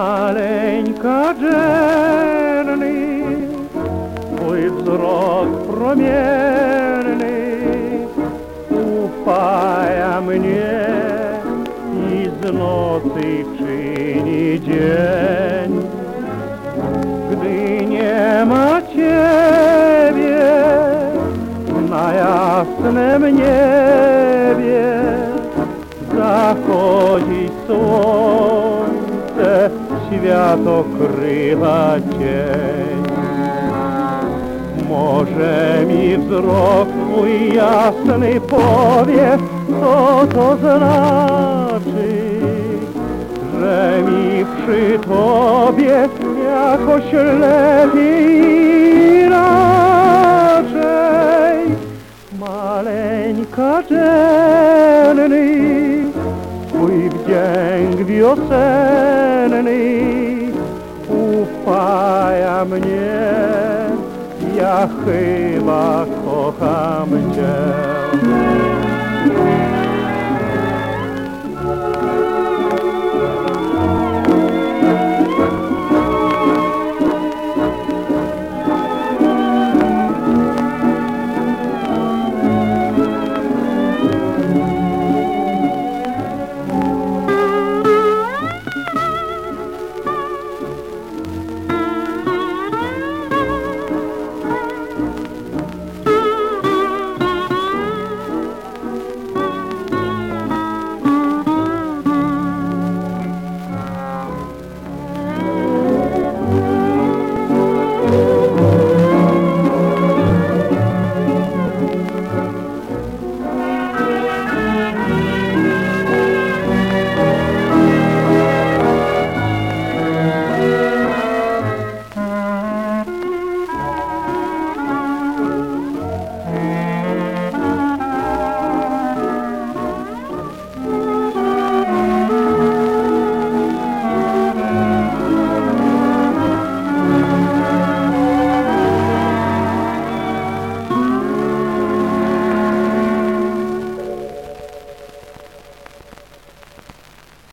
Maleńka Jenny, twój wzrok promienny upaja mnie i z nocy czyni dzień. Gdy nie ma ciebie na jasnym niebie, zachodzi słońce, świat okrywa cień. Może mi wzrok twój jasny powie, co to znaczy, że mi przy tobie jakoś lepiej inaczej. Maleńka Jenny, twój wdzięk wiosenny upaja mnie, ja chyba kocham cię.